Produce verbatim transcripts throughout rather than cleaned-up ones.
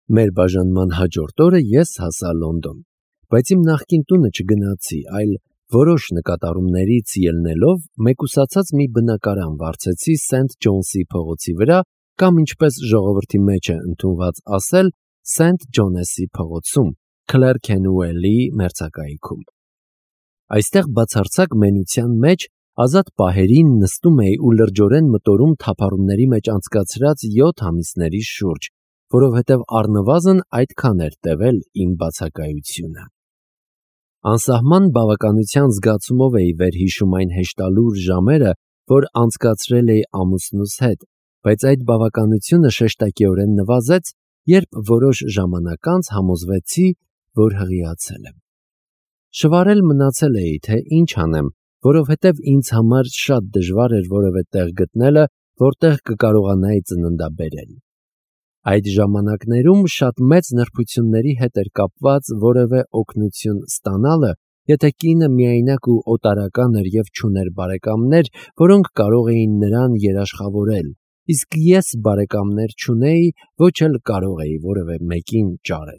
Մեր բաժանման հաջորդ օրը ես հասա Լոնդոն, բայց իմ նախկին տունը չգնացի, այլ որոշ նկատառումներից ելնելով մեկուսացած մի բնակարան վարձեցի Սենթ Ջոնսի փողոցի վրա, կամ ինչպես ժողովրդի մեջ է ընդունված ասել, Սենթ Ջոնեսի փողոցում, Քլերքենուելի մերձակայքում։ Այստեղ բացարձակ մենության մեջ ազատ պահերին նստում էի ու լրջորեն մտորում թափառումների մեջ անցկացրած յոթ ամիսների շուրջ, որովհետև առնվազն այդքան էր տևել իմ բացակայությունը։ Անսահման բավականության զգացումով էի վերհիշում այն հեշտալուր ժամերը, որ անցկացրել էի ամուսնուս հետ, բայց այդ բավականությունը շեշտակիորեն նվազեց, երբ որոշ ժամանակ անց համոզվեցի, որ հղիացել եմ։ Շվարել մնացել էի, թե ինչ անեմ, որովհետև ինձ համար շատ դժվար էր որևէ տեղ գտնելը, որտեղ կկարողանայի ծննդաբերել։ Այդ ժամանակներում շատ մեծ նրբությունների հետ էր կապված որևէ օգնություն ստանալը, եթե կինը միայնակ ու օտարական էր և չուներ բարեկամներ, որոնք կարող էին նրան երաշխավորել, իսկ ես բարեկամներ չունեի, ոչ էլ կարող էի որևէ մեկին ճարել։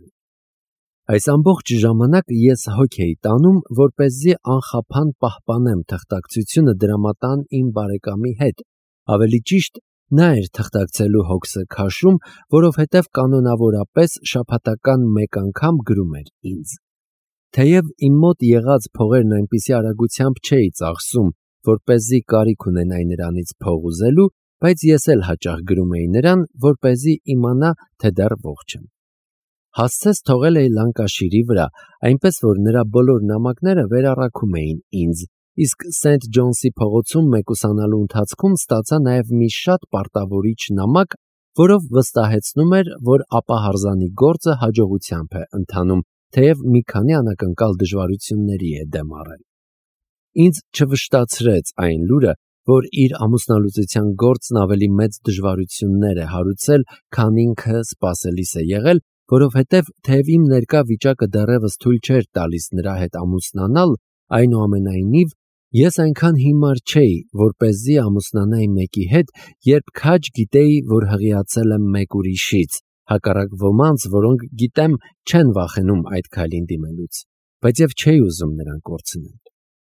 Այս ամբողջ ժամանակ ես հոգ էի տանում, որպեսզի անխափան պահպանեմ թղթակցությունը դրամատան իմ բարեկամի հետ, ավելի ճիշտ նա էր թղթակցելու հոգսը քաշում, որովհետև կանոնավորապես շաբաթական մեկ անգամ գրում էր ինձ։ Թեև իմ մոտ եղած փողերն այնպիսի արագությամբ չէի ծախսում, որպեսզի կարիք ունենայի նրանից փող ուզելու, բայց ես էլ հաճախ գրում էի նրան, որպեսզի իմանա, թե դեռ ողջ եմ։ Հասցես թողել էի Լանկաշիրի վրա, այնպես որ նրա բոլոր նամակները վերառաքում էին ինձ, իսկ Սենթ Ջոնսի փողոցում մեկուսանալու ընթացքում ստացա նաև մի շատ պարտավորիչ նամակ, որով վստահեցնում էր, որ ապահարզանի գործը հաջողությամբ է ընթանում, թեև մի քանի անակնկալ դժվարությունների է դեմ առել։ Ինձ չվշտացրեց այն լուրը, որ իր ամուսնալուծության գործն ավելի մեծ դժվարություններ է հարուցել, քան ինքը սպասելիս է եղել, որովհետև թեև իմ ներկա վիճակը դեռևս թույլ չէր տալիս նրա հետ ամուսնանալ, այնուամենայնիվ ես այնքան հիմար չէի, որպեսզի ամուսնանայի մեկի հետ, երբ քաջ գիտեի, որ հղիացել եմ մեկ ուրիշից, հակառակ ոմանց, որոնք գիտեմ չեն վախենում այդ քայլին դիմելուց, բայց և չէի ուզում նրան կորցնել։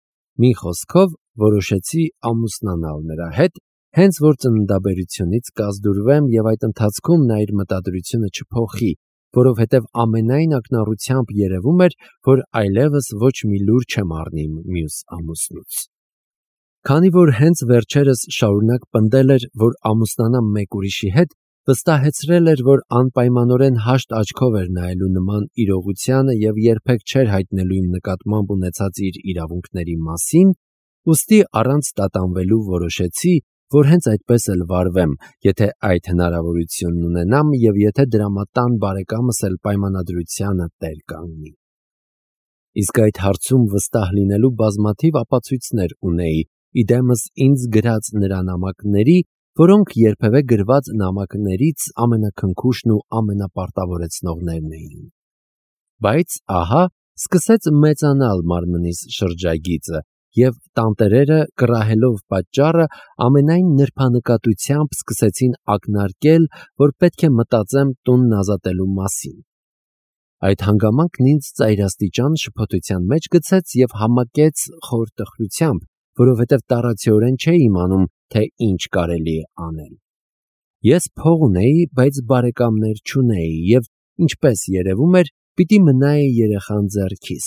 Մի խոսքով որոշեցի ամուսնանալ նրա հետ, հենց որ ծննդաբերությունից կազդուրվեմ և այդ ընթացքում նա իր մտադրությունը չփոխի, որովհետև ամենայն ակնառությամբ երևում էր, որ այլևս ոչ մի լուր չեմ առնի մյուս ամուսնուց։ Քանի որ հենց վերջերս շարունակ պնդել էր, որ ամուսնանամ մեկ ուրիշի հետ, վստահեցրել էր, որ անպայմանորեն հաշտ աչքով էր նայելու նման իրողությանը և երբեք չէր հայտնելու իմ նկատմամբ ունեցած իր իրավունքների մասին, ուստի առանց տատանվելու որոշեցի, որ հենց այդպես էլ վարվեմ, եթե այդ հնարավորությունն ունենամ և եթե դրամատան բարեկամս էլ պայմանադրությանը տեր կանգնի։ Իսկ այդ հարցում վստահ լինելու բազմաթիվ ապացույցներ ունեի, իդեմս ինձ գրած նրա նամակների, որոնք երբևէ գրված նամակներից ամենաքնքուշն ու ամենապարտավորեցնողներն էին։ Բայց ահա սկսեց մեծանալ մարմնիս շրջագիծը, և տանտերերը, կռահելով պատճառը, ամենայն նրբանկատությամբ սկսեցին ակնարկել, որ պետք է մտածեմ տունն ազատելու մասին։ Այդ հանգամանքն ինձ ծայրաստիճան շփոթության մեջ գցեց և համակեց խոր տխրությամբ, որովհետև տառացիորեն չէի իմանում, թե ինչ կարելի է անել։ Ես փող ունեի, բայց բարեկամներ չունեի և, ինչպես երևում էր, պիտի մնայի երեխան ձեռքիս։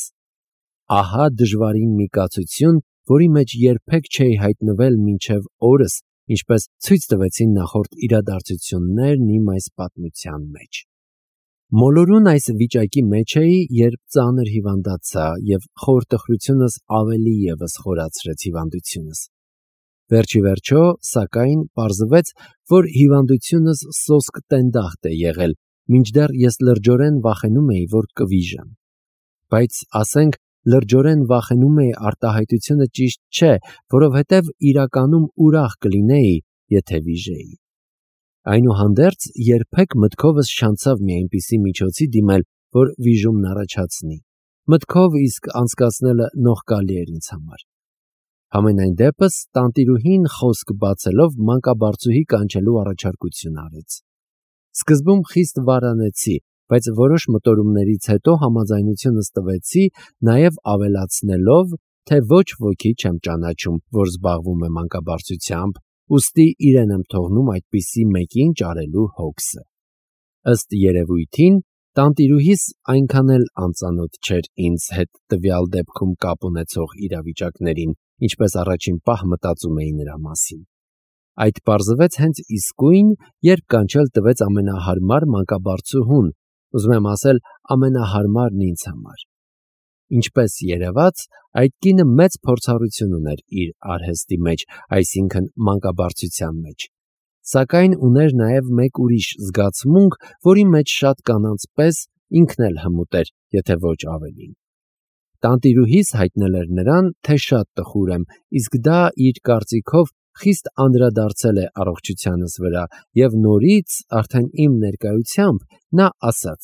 Ահա դժվարին մի կացություն, որի մեջ երբեք չէի հայտնվել մինչև օրս, ինչպես ցույց տվեցին նախորդ իրադարձություններն իմ այս պատմության մեջ։ Մոլորուն այս վիճակի մեջ էի, երբ ծանր հիվանդացա և խոր տխրությունս ավելի ևս խորացրեց հիվանդությունս։ Վերջիվերջո, սակայն, պարզվեց, որ հիվանդությունս սոսկ տենդախտ է եղել, մինչդեռ ես լրջորեն վախենում էի, որ կվիժեմ։ Բայց, ասենք, լրջորեն վախենում էի արտահայտությունը ճիշտ չէ, որովհետև իրականում ուրախ կլինեի, եթե վիժեի։ Այնուհանդերձ, երբեք մտքովս չանցավ մի այնպիսի միջոցի դիմել, որ վիժումն առաջացնի։ Մտքով իսկ անցկացնելը նողկալի էր ինձ համար։ Համենայն դեպս, տանտիրուհին խոսք բացելով մանկաբարձուհի կանչելու առաջարկություն արեց։ Սկզբում խիստ վարանեցի, բայց որոշ մտորումներից հետո համաձայնությունս տվեցի, նաև ավելացնելով, թե ոչ ոքի չեմ ճանաչում, որ զբաղվում է մանկաբարձությամբ, ուստի իրեն եմ թողնում այդպիսի մեկին ճարելու հոգսը։ Ըստ երևույթին, տանտիրուհիս այնքան էլ անծանոթ չէր ինձ հետ տվյալ դեպքում կապ ունեցող իրավիճակներին, ինչպես առաջին պահ մտածում էի նրա մասին։ Այդ պարզվեց հենց իսկույն, երբ կանչել տվեց ամենահարմար մանկաբարձուհուն, ուզում եմ ասել ամենահարմարն ինձ համար։ Ինչպես երևաց, այդ կինը մեծ փորձառություն ուներ իր արհեստի մեջ, այսինքն մանկաբարձության մեջ, սակայն ուներ նաև մեկ ուրիշ զգացմունք, որի մեջ շատ կանանց պես ինքն էլ հմուտ էր, եթե ոչ ավելին։ Տանտիրուհիս հայտնել էր նրան, թե շատ տխուր եմ, իսկ դա իր կարծիքով խիստ անդրադարձել է առողջությանս վրա, և նորից, արդեն իմ ներկայությամբ, նա ասաց.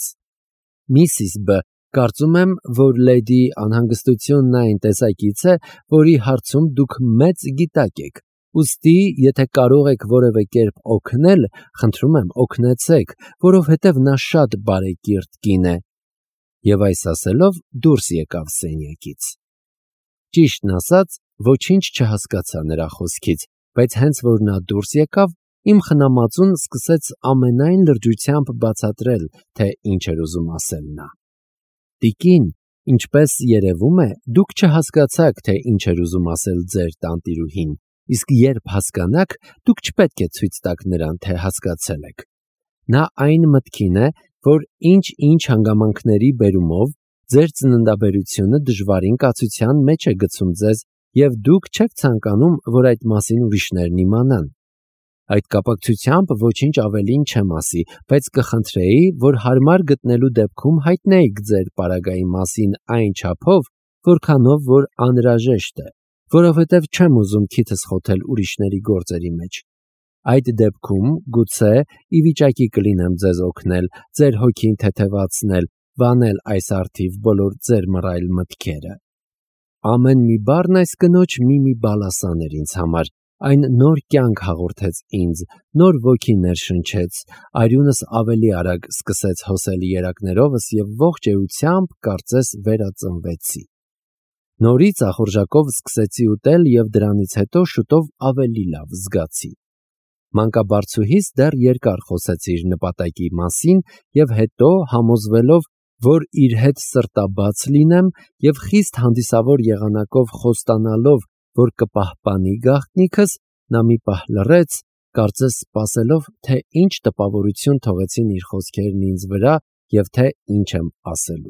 «Միսիս Բ, կարծում եմ, որ լեդի անհանգստությունն այն տեսակից է, որի հարցում դուք մեծ գիտակ եք, ուստի, եթե կարող եք որևէ կերպ օգնել, խնդրում եմ օգնեցեք, որովհետև նա շատ բարեկիրթ կին է»։ Եվ այս ասելով դուրս եկավ սենյակից։ Ճիշտն ասած, ոչինչ չհասկացա նրա խոսքից, բայց հենց որ նա դուրս եկավ, իմ խնամածուն սկսեց ամենայն լրջությամբ բացատրել, թե ինչ էր ուզում ասել նա։ Տիկին, ինչպես երևում է, դուք չհասկացաք, թե ինչ էր ուզում ասել ձեր տանտիրուհին, իսկ երբ հասկանաք, դուք չպետք է ցույց տաք նրան, թե հասկացել եք։ Նա այն մտքին է, որ ինչ-ինչ հանգամանքների բերումով ձեր ծննդաբերությունը դժվարին կացության մեջ է գցում ձեզ, և դուք չեք ցանկանում, որ այդ մասին ուրիշներն իմանան։ Այդ կապակցությամբ ոչինչ ավելին չեմ ասի, բայց կխնդրեի, որ հարմար գտնելու դեպքում հայտնեիք ձեր պարագայի մասին այն չափով, որքանով որ անհրաժեշտ է, որովհետև չեմ ուզում քիթս խոթել ուրիշների գործերի մեջ։ Այդ դեպքում, գուցե, ի վիճակի կլինեմ ձեզ օգնել, ձեր հոգին թեթևացնել, վանել այս առթիվ բոլոր ձեր մռայլ մտքերը։ Ամեն մի բառն այս կնոջ մի-մի բալասան էր ինձ համար, այն նոր կյանք հաղորդեց ինձ, նոր ոգի ներշնչեց, արյունս ավելի արագ սկսեց հոսել երակներովս և ողջ էությամբ կարծես վերածնվեցի։ Նորից ախորժակով սկսեցի ուտել և դրանից հետո շուտով ավելի լավ զգացի։ Մանկաբարձուհիս դեռ երկար խոսեց իր նպատակի մասին և հետո, համոզվելով, որ իր հետ սրտաբաց լինեմ և խիստ հանդիսավոր եղանակով խոստանալով, որ կպահպանի գաղտնիքս, նա մի պահ լռեց, կարծես սպասելով, թե ինչ տպավորություն թողեցին իր խոսքերն ինձ վրա և թե ինչ եմ ասելու։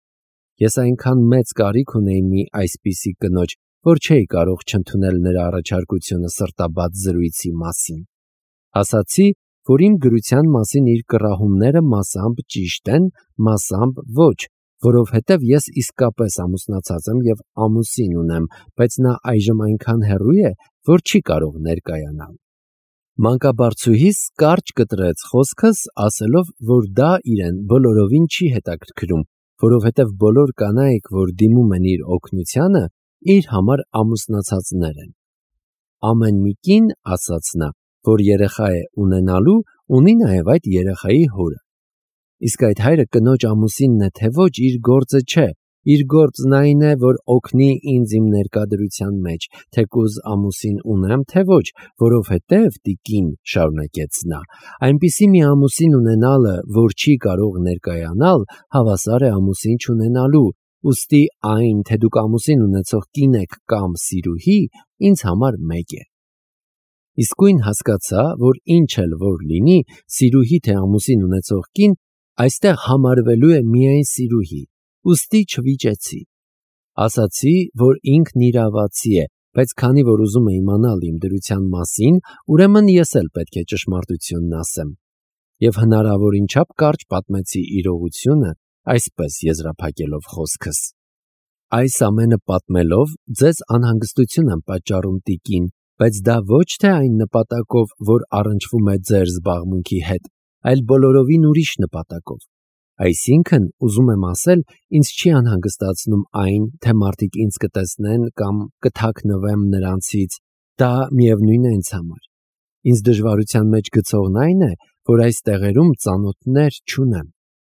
Ես այնքան մեծ կարիք ունեի մի այսպիսի կնոջ, որ չէի կարող չընդունել նրա առաջարկությունը սրտաբաց զրույցի մասին։ Ասացի, որ իմ գրության մասին իր կռահումները մասամբ ճիշտ են, մասամբ ոչ, որովհետև ես իսկապես ամուսնացած եմ և ամուսին ունեմ, բայց նա այժմ այնքան հեռու է, որ չի կարող ներկայանալ։ Մանկաբարձուհիս կարճ կտրեց խոսքս, ասելով, որ դա իրեն բոլորովին չի հետաքրքրում, որովհետև բոլոր կանայք, որ դիմում են իր օգնությանը, իր համար ամուսնացածներ են։ Ամեն մի կին, ասաց նա, որ երեխա է ունենալու, ունի նաև այդ երեխայի հորը։ Իսկ այդ հայրը կնոջ ամուսինն է, թե ոչ, իր գործը չէ, իր գործն այն է, որ օգնի ինձ իմ ներկադրության մեջ, թեկուզ ամուսին ունեմ, թե ոչ, որովհետև, տիկին, շարունակեց նա, այնպիսի մի ամուսին ունենալը, որ չի կարող ներկայանալ, հավասար է ամուսին չունենալու, ուստի այն, թե դուք ամուսին ունեցող կին եք կամ սիրուհի, ինձ համար մեկ է։ Իսկույն հասկացա, որ ինչ էլ որ լինի, սիրուհի թե ամուսին ունեցող կին, այստեղ համարվելու է միայն սիրուհի, ուստի չվիճեցի։ Ասացի, որ ինքն իրավացի է, բայց քանի որ ուզում է իմանալ իմ դրության մասին, ուրեմն ես էլ պետք է ճշմարտությունն ասեմ։ Եվ հնարավորին չափ կարճ պատմեցի իրողությունը, այսպես եզրափակելով խոսքս։ Այս ամենը պատմելով ձեզ անհանգստություն եմ պատճառում, տիկին, բայց դա ոչ թե այն նպատակով, որ առնչվում է ձեր զբաղմունքի հետ, այլ բոլորովին ուրիշ նպատակով։ Այսինքն, ուզում եմ ասել, ինձ չի անհանգստացնում այն, թե մարդիկ ինձ կտեսնեն կամ կթաքնվեմ նրանցից, դա միևնույն է ինձ համար։ Ինձ դժվարության մեջ գցողն այն է, որ այս տեղերում ծանոթներ չունեմ։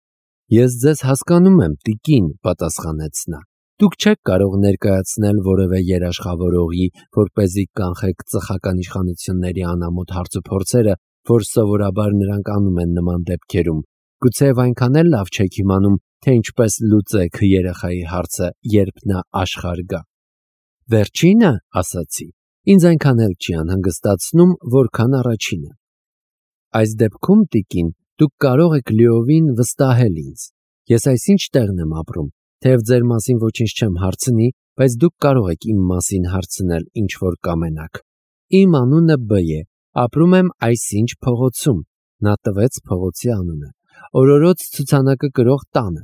Ես ձեզ հասկանում եմ, տիկին, պատասխանեց նա։ Դուք չեք կարող ներկայացնել որևէ երաշխավորողի, որպեսզի կանխեք ծխական իշխանությունների անամոթ հարցուփորձերը, որ սովորաբար նրանք անում են նման դեպքերում։ Գուցեև այնքան էլ լավ չեք իմանում, թե ինչպես լուծեք երեխայի հարցը, երբ նա աշխարհ գա։ Վերջինը, ասացի, ինձ այնքան էլ չի անհանգստացնում, որքան առաջինը։ Այս դեպքում, տիկին, դուք կարող եք լիովին վստահել ինձ։ Ես այսինչ տեղն եմ ապրում, թեև ձեր մասին ոչինչ չեմ հարցնի, բայց դուք կարող եք իմ մասին հարցնել, ինչ որ կամենաք։ Իմ անունը Բ է, ապրում եմ այսինչ փողոցում, նա տվեց փողոցի անունը, օրորոց ցուցանակը կրող տանը։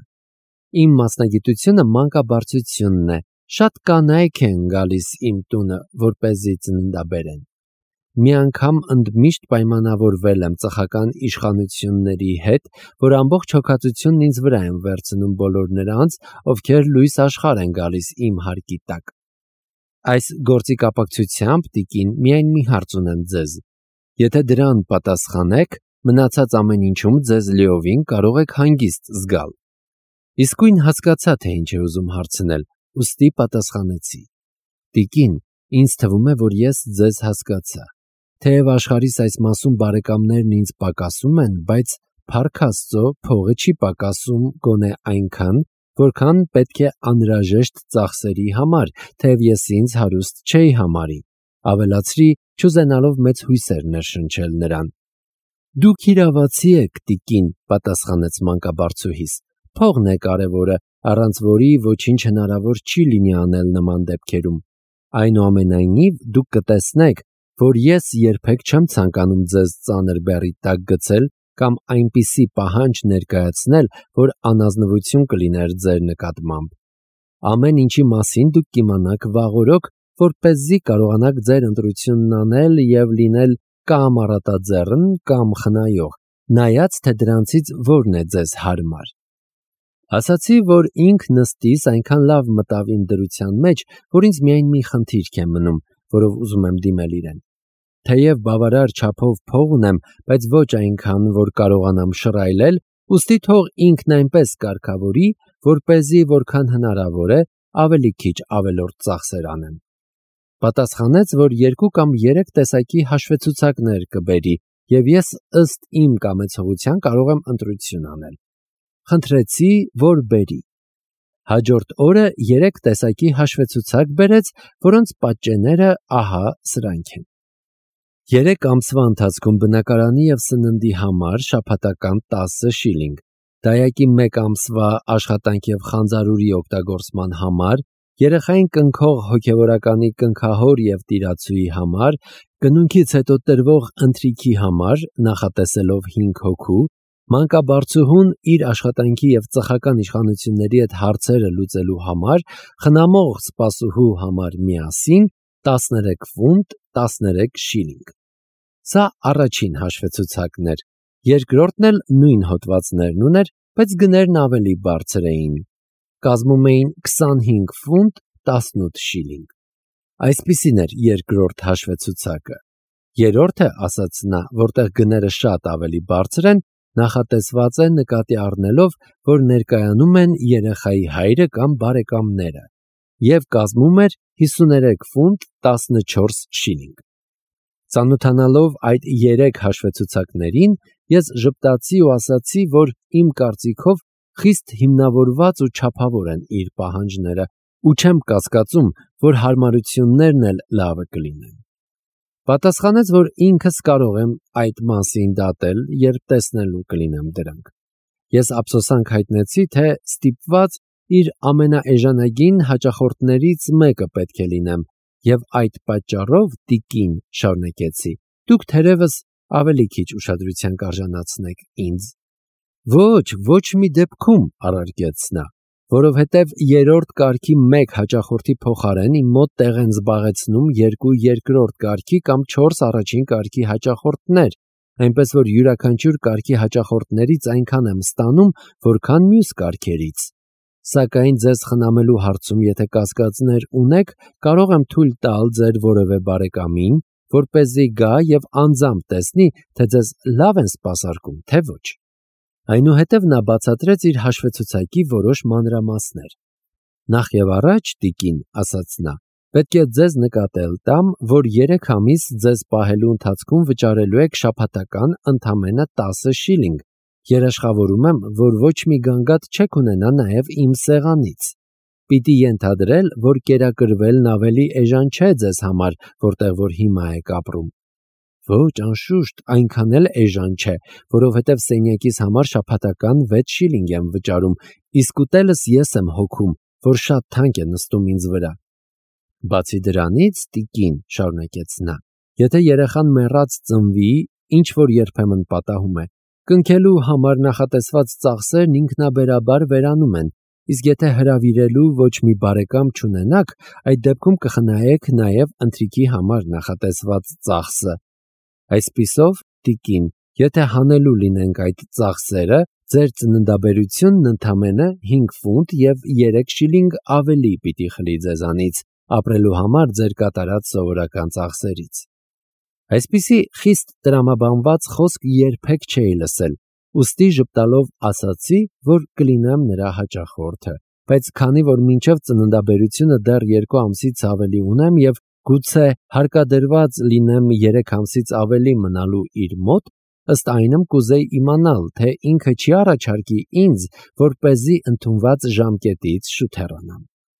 Իմ մասնագիտությունը մանկաբարձությունն է, շատ կանայք են գալիս իմ տունը, որպեսզի ծննդաբերեն։ Մի անգամ ընդմիշտ պայմանավորվել եմ ծխական իշխանությունների հետ, որ ամբողջ հոգածությունն ինձ վրա են վերցնում բոլոր նրանց, ովքեր լույս աշխարհ են գալիս իմ հարկի տակ։ Այս գործի կապակցությամբ, տիկին, միայն մի հարց ունեմ ձեզ։ Եթե դրան պատասխանեք, մնացած ամեն ինչում ձեզ լիովին կարող եք հանգիստ զգալ։ Իսկույն հասկացա, թե ինչ է ուզում հարցնել, ուստի պատասխանեցի։ Տիկին, ինձ թվում է, որ ես ձեզ հասկացա։ Թեև աշխարհիս այս մասում բարեկամներն ինձ պակասում են, բայց փառք Աստծո, փողը չի պակասում գոնե այնքան, որքան պետք է անհրաժեշտ ծախսերի համար, թեև ես ինձ հարուստ չէի համարի, ավելացրի, չուզենալով մեծ հույսեր ներշնչել նրան։ Դուք իրավացի եք, տիկին, պատասխանեց մանկաբարձուհիս, փողն է կարևորը, առանց որի ոչինչ հնարավոր չի լինի անել նման դեպքերում։ Այնուամենայնիվ, դուք կտեսնեք, որ ես երբեք չեմ ցանկանում ձեզ ծանր բեռի տակ գցել կամ այնպիսի պահանջ ներկայացնել, որ անազնվություն կլիներ ձեր նկատմամբ։ Ամեն ինչի մասին դուք կիմանաք վաղօրոք, որպեսզի կարողանաք ձեր ընտրությունն անել եւ լինել կամ առատաձեռն կամ խնայող, նայած թե դրանցից որն է ձեզ հարմար։ Ասացի, որ ինքն ըստիս այնքան լավ մտավ իմ դրության մեջ, որ ինձ միայն մի խնդիրք է մնում, որով ուզում եմ դիմել իրեն։ Թեև բավարար չափով փող ունեմ, բայց ոչ այնքան, որ կարողանամ շռայլել, ուստի թող ինքն այնպես կարգավորի, որպեսզի որքան հնարավոր է, ավելի քիչ ավելորդ ծախսեր անեմ։ Պատասխանեց, որ երկու կամ երեք տեսակի հաշվեցուցակներ կբերի, եւ ես ըստ իմ կամեցողության կարող եմ ընտրություն անել։ Խնդրեցի, որ բերի։ Հաջորդ օրը երեք տեսակի հաշվեցուցակ բերեց, որոնց պատճենները ահա սրանք են։ Երեք ամսվա ընթացքում բնակարանի եւ սննդի համար շաբաթական տասը շիլինգ, դայակի մեկ ամսվա աշխատանք եւ խանձարուրի օգտագործման համար, երեխային կնքող հոգեվորականի կնքահոր եւ տիրացուի համար, կնունքից հետո տրվող ընթրիքի համար, նախատեսելով հինգ հոգու, մանկաբարձուհուն իր աշխատանքի եւ ծխական իշխանությունների հետ հարցերը լուծելու համար, խնամող սպասուհու համար միասին տասներեք ֆունտ, տասներեք շիլինգ։ Սա առաջին հաշվեցուցակն էր, երկրորդն էլ նույն հոդվածներն ուներ, բայց գներն ավելի բարձր էին։ Կազմում էին քսանհինգ ֆունտ, տասնութ շիլինգ։ Այսպիսին էր երկրորդ հաշվեցուցակը։ Երրորդը, ասաց նա, որտեղ գները շատ ավելի բարձր են, նախատեսված է նկատի առնելով, որ ներկայանում են երեխայի հայրը կամ բարեկամները, եւ կազմում էր հիսուներեք ֆունտ, տասնչորս շիլինգ։ Ծանոթանալով այդ երեք հաշվեցուցակներին, ես ժպտացի ու ասացի, որ իմ կարծիքով խիստ հիմնավորված ու չափավոր են իր պահանջները, ու չեմ կասկածում, որ հարմարություններն էլ լավը կլինեն։ Պատասխանեց, որ ինքս կարող եմ այդ մասին դատել, երբ տեսնելու կլինեմ դրանք։ Ես ափսոսանք հայտնեցի, թե ստիպված իր ամենաէժանագին հաճախորդներից մեկը պետք է լինեմ, եւ այդ պատճառով, տիկին, շարունակեցի, դուք թերևս ավելի քիչ ուշադրության կարժանացնեք ինձ։ Ոչ, ոչ մի դեպքում, առարկեց նա, որովհետև երրորդ կարգի մեկ հաճախորդի փոխարեն իմ մոտ տեղ են զբաղեցնում երկու երկրորդ կարգի կամ չորս առաջին կարգի հաճախորդներ, այնպես որ յուրաքանչյուր կարգի հաճախորդներից այնքան եմ ստանում, որքան մյուս կարգերից։ Սակայն ձեզ խնամելու հարցում, եթե կասկածներ ունեք, կարող եմ թույլ տալ ձեր որևէ բարեկամին, որպեսզի գա եւ անձամբ տեսնի, թե ձեզ լավ են սպասարկում, թե ոչ։ Այնուհետև նա բացատրեց իր հաշվեցուցակի որոշ մանրամասներ։ Նախ եւ առաջ, տիկին, ասաց նա, պետք է ձեզ նկատել տամ, որ երեք ամիս ձեզ պահելու ընթացքում վճարելու եք շաբաթական ընդամենը տասը շիլինգ։ Երաշխավորում եմ, որ ոչ մի գանգատ չեք ունենա նաև իմ սեղանից։ Պիտի ենթադրել, որ կերակրվելն ավելի էժան չէ ձեզ համար, որտեղ որ հիմա եք ապրում։ Ոչ, անշուշտ, այնքան էլ էժան չէ, որովհետև սենյակիս համար շաբաթական վեց շիլինգ եմ վճարում, իսկ ուտելս ես եմ հոգում, որ շատ թանկ է նստում ինձ վրա։ Բացի դրանից, տիկին, շարունակեց նա, եթե երեխան մեռած ծնվի, ինչ որ երբեմն պատահում է, կնքելու համար նախատեսված ծախսերն ինքնաբերաբար վերանում են, իսկ եթե հրավիրելու ոչ մի բարեկամ չունենաք, այդ դեպքում կխնայեք նաև ընթրիքի համար նախատեսված ծախսը։ Այսպիսով, տիկին, եթե հանելու լինենք այդ ծախսերը, ձեր ծննդաբերությունն ընդամենը հինգ ֆունտ եւ երեք շիլինգ ավելի պիտի խլի ձեզանից, ապրելու համար ձեր կատարած սովորական ծախսերից։ Այսպիսի խիստ տրամաբանված խոսք երբեք չէի լսել, ուստի ժպտալով ասացի, որ կլինեմ նրա հաճախորդը, բայց քանի որ մինչև ծննդաբերությունը դեռ երկու ամսից ավելի ունեմ եւ գուցե հարկադրված լինեմ երեք ամսից ավելի մնալու իր մոտ, ըստ այնմ կուզեի իմանալ, թե ինքը չի առաջարկի ինձ, որպեսզի ընդունված ժամկետից շուտ հեռանամ։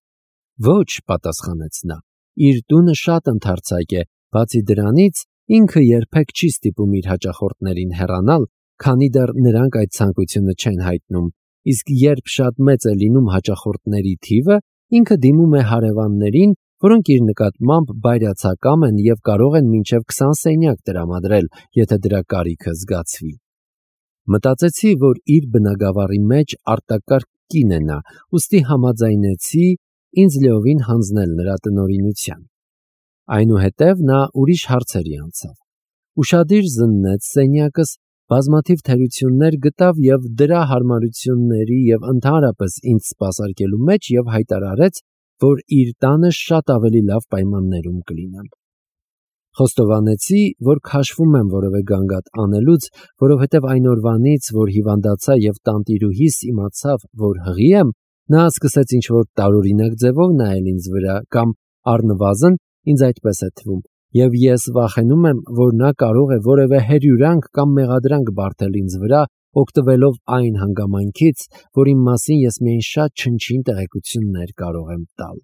Ոչ, պատասխանեց նա, իր տունը շատ ընդարձակ է, բացի դրանից ինքը երբեք չի ստիպում իր հաճախորդներին հեռանալ, քանի դեռ նրանք այդ ցանկությունը չեն հայտնում, իսկ երբ շատ մեծ է լինում հաճախորդների թիվը, ինքը դիմում է հարևաններին, որոնք իր նկատմամբ բայրացակամ են եւ կարող են մինչեւ քսան սենյակ տրամադրել, եթե դրա կարիքը զգացվի։ Մտածեցի, որ իր բնագավառի մեջ արտակարգ կին է նա, ուստի համաձայնեցի ինձ լիովին հանձնել նրա տնօրինության։ Այնուհետև նա ուրիշ հարցերի անցավ։ Ուշադիր զննեց սենյակս, բազմաթիվ թերություններ գտավ եւ դրա հարմարությունների եւ ընդհանրապես ինձ սպասարկելու մեջ եւ հայտարարեց, որ իր տանը շատ ավելի լավ պայմաններում կլինեմ։ Խոստովանեցի, որ քաշվում եմ որևէ գանգատ անելուց, որովհետև այն օրվանից, որ հիվանդացա եւ տանտիրուհիս իմացավ, որ հղի եմ, նա սկսեց ինչ-որ տարօրինակ ձևով նայել ինձ վրա կամ առնվազն ինձ այդպես է թվում, եւ ես վախենում եմ, որ նա կարող է որևէ հերյուրանք կամ մեղադրանք բարթել ինձ վրա, օգտվելով այն հանգամանքից, որ իմ մասին ես միայն շատ չնչին տեղեկություններ կարող եմ տալ։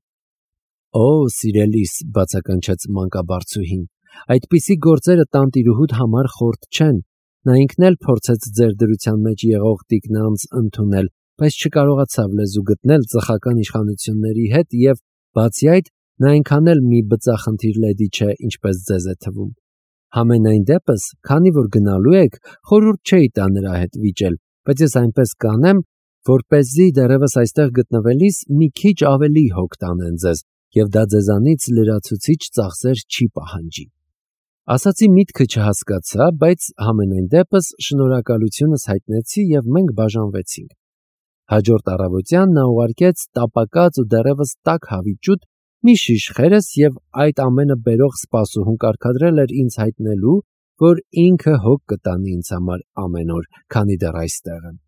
Օ, սիրելիս, բացականչեց մանկաբարձուհին, այդպիսի գործերը տանտիրուհուդ համար խորտ չեն, նա ինքն էլ փորձեց ձեր դրության մեջ եղող տիկնանց ընդունել, բայց չկարողացավ լեզու գտնել ծխական իշխանությունների հետ եւ բացի այդ նա այնքան էլ մի բծախնդիր լեդի չէ, ինչպես ձեզ է թվում։ Համենայն դեպս, քանի որ գնալու եք, խորհուրդ չէի տա նրա հետ վիճել, բայց ես այնպես կանեմ, որպեսզի դեռևս այստեղ գտնվելիս մի քիչ ավելի հոգ տանեն ձեզ, եւ դա ձեզանից լրացուցիչ ծախսեր չի պահանջի։ Ասացի միտքը չհասկացա, բայց համենայն դեպս շնորհակալությունս հայտնեցի եւ մենք բաժանվեցինք։ Հաջորդ առավոտյան նա ուղարկեց տապակած ու դեռևս տաք հավիճուտ մի շիշ խերես եւ այդ ամենը բերող սպասուհուն կարգադրել էր ինձ հայտնելու, որ ինքը հոգ կտանի ինձ համար ամեն օր, քանի դեռ այստեղ եմ։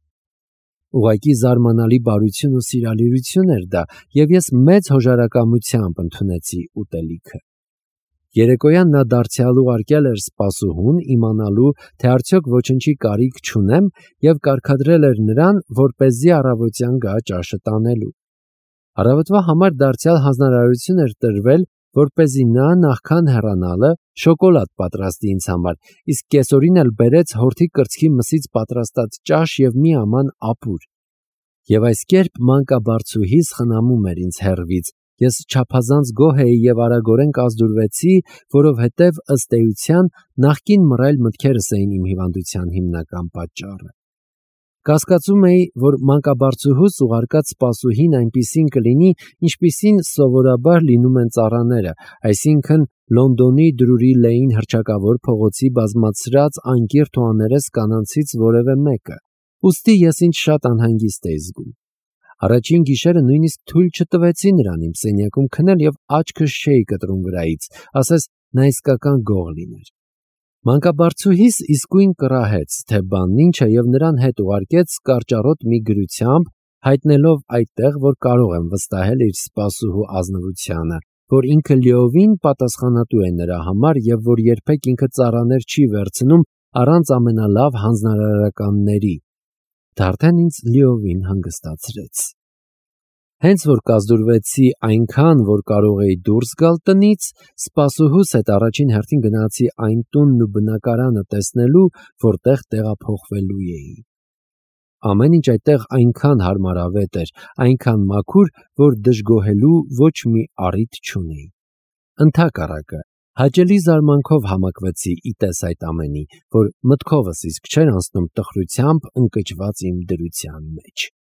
Ուղղակի զարմանալի բարություն ու սիրալիրություն էր դա, եւ ես մեծ հոժարակամությամբ ընդունեցի ուտելիքը։ Երեկոյան նա դարձյալ ուղարկել էր սպասուհուն իմանալու, թե արդյոք ոչնչի կարիք չունեմ եւ կարգադրել էր նրան, որպեսզի առավոտյան գա ճաշը տանելու։ Առավոտվա համար դարձյալ հանձնարարություն էր տրվել, որպեսզի նա նախքան հեռանալը շոկոլադ պատրաստի ինձ համար, իսկ կեսօրին էլ բերեց հորթի կրծքի մսից պատրաստած ճաշ եւ մի աման ապուր։ Եվ այս կերպ մանկաբարձուհիս խնամում էր ինձ հեռվից, ես չափազանց գոհ էի եւ արագորեն կազդուրվեցի, որովհետեւ ըստ էության նախկին մռայլ մտքերս էին իմ հիվանդության հիմնական պատճառը։ Կասկածում էի, որ մանկաբարձուհուս ուղարկած սպասուհին այնպիսին կլինի, ինչպիսին սովորաբար լինում են ծառաները, այսինքն Լոնդոնի Դրուրի Լեյն հռչակավոր փողոցի բազմացրած անկիրթ ու աներես կանանցից որևէ մեկը։ Ուստի ես ինձ շատ անհանգիստ էի զգում։ Առաջին գիշերը նույնիսկ թույլ չտվեցի նրան իմ սենյակում քնել եւ աչքս չէի կտրում վրայից, ասես նա իսկական գող լիներ։ Մանկաբարձուհիս իսկույն կռահեց, թե բանն ինչ է և նրան հետ ուղարկեց կարճառոտ մի գրությամբ, հայտնելով այդտեղ, որ կարող եմ վստահել իր սպասուհու ազնվությանը, որ ինքը լիովին պատասխանատու է նրա համար և որ երբեք ինքը ծառաներ չի վերցնում առանց ամենալավ հանձնարարականների, դա արդեն ինձ լիովին հանգստացրեց։ Հենց որ կազդուրվեցի այնքան, որ կարող էի դուրս գալ տնից, սպասուհուս հետ առաջին հերթին գնացի այն տունն ու բնակարանը տեսնելու, որտեղ տեղափոխվելու էի։ Ամեն ինչ այդտեղ այնքան հարմարավետ էր, այնքան մաքուր, որ դժգոհելու ոչ մի առիթ չունեի։ Ընդհակառակը, հաճելի զարմանքով համակվեցի ի տես այդ ամենի, որ մտքովս իսկ չէր անցնում տխրությամբ ընկճված իմ դրության մեջ։